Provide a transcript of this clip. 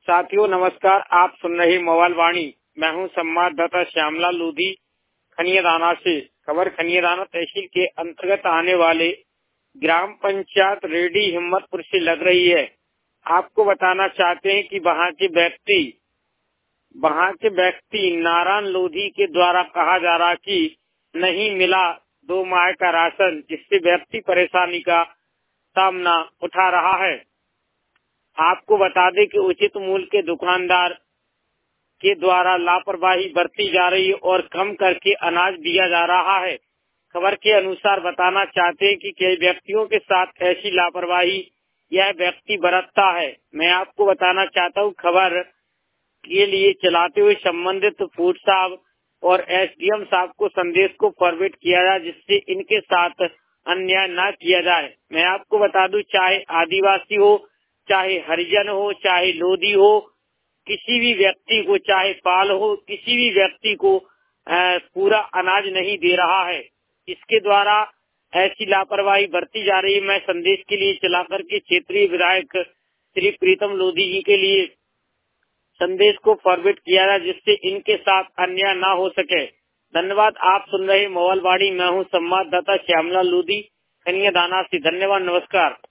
साथियों नमस्कार, आप सुन रहे मोबाइल वाणी। मैं हूं संवाददाता श्यामलाल लोधी खनियादाना से। खबर खनियादाना तहसील के अंतर्गत आने वाले ग्राम पंचायत रेडी हिम्मतपुर से लग रही है। आपको बताना चाहते हैं कि वहाँ के व्यक्ति नारायण लोधी के द्वारा कहा जा रहा कि नहीं मिला 2 माह का राशन, जिससे व्यक्ति परेशानी का सामना उठा रहा है। आपको बता दें कि उचित मूल्य के दुकानदार के द्वारा लापरवाही बरती जा रही है और कम करके अनाज दिया जा रहा है। खबर के अनुसार बताना चाहते हैं कि कई व्यक्तियों के साथ ऐसी लापरवाही यह व्यक्ति बरतता है। मैं आपको बताना चाहता हूँ, खबर के लिए चलाते हुए संबंधित फूड साहब और एसडीएम साहब को संदेश को फॉरवर्ड किया जाए, जिससे इनके साथ अन्याय न किया जाए। मैं आपको बता दूं, चाहे आदिवासी हो, चाहे हरिजन हो, चाहे लोधी हो, किसी भी व्यक्ति को, चाहे पाल हो, किसी भी व्यक्ति को पूरा अनाज नहीं दे रहा है। इसके द्वारा ऐसी लापरवाही बरती जा रही है। मैं संदेश के लिए चला करके क्षेत्रीय विधायक श्री प्रीतम लोधी जी के लिए संदेश को फॉरवर्ड किया है, जिससे इनके साथ अन्याय न हो सके। धन्यवाद। आप सुन रहे मोबाइल वाणी। मैं हूं संवाददाता श्यामलाल लोधी खनियादाना से। धन्यवाद, नमस्कार।